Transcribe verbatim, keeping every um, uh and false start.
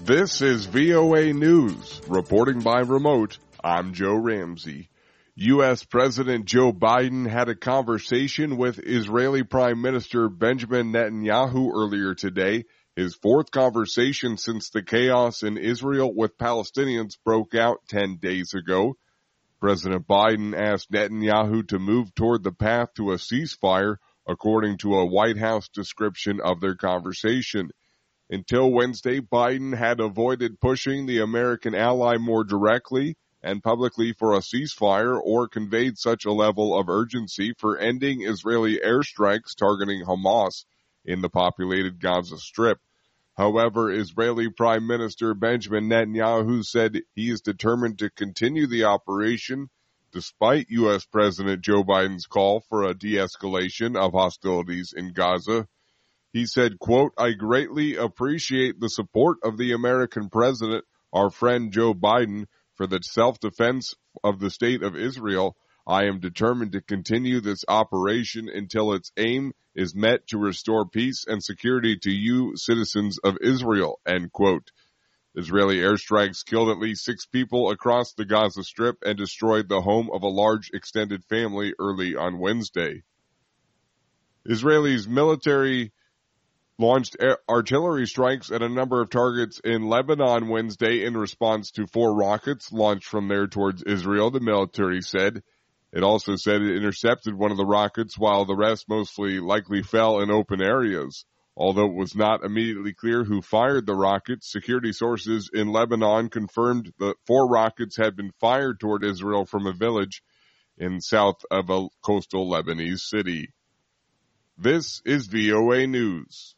This is V O A News. Reporting by remote, I'm Joe Ramsey. U S. President Joe Biden had a conversation with Israeli Prime Minister Benjamin Netanyahu earlier today, his fourth conversation since the chaos in Israel with Palestinians broke out ten days ago. President Biden asked Netanyahu to move toward the path to a ceasefire, according to a White House description of their conversation. Until Wednesday, Biden had avoided pushing the American ally more directly and publicly for a ceasefire or conveyed such a level of urgency for ending Israeli airstrikes targeting Hamas in the populated Gaza Strip. However, Israeli Prime Minister Benjamin Netanyahu said he is determined to continue the operation despite U S. President Joe Biden's call for a de-escalation of hostilities in Gaza. He said, quote, "I greatly appreciate the support of the American president, our friend Joe Biden, for the self-defense of the state of Israel. I am determined to continue this operation until its aim is met to restore peace and security to you, citizens of Israel," end quote. Israeli airstrikes killed at least six people across the Gaza Strip and destroyed the home of a large extended family early on Wednesday. Israel's military launched artillery strikes at a number of targets in Lebanon Wednesday in response to four rockets launched from there towards Israel, the military said. It also said it intercepted one of the rockets while the rest mostly likely fell in open areas. Although it was not immediately clear who fired the rockets, security sources in Lebanon confirmed that four rockets had been fired toward Israel from a village in south of a coastal Lebanese city. This is V O A News.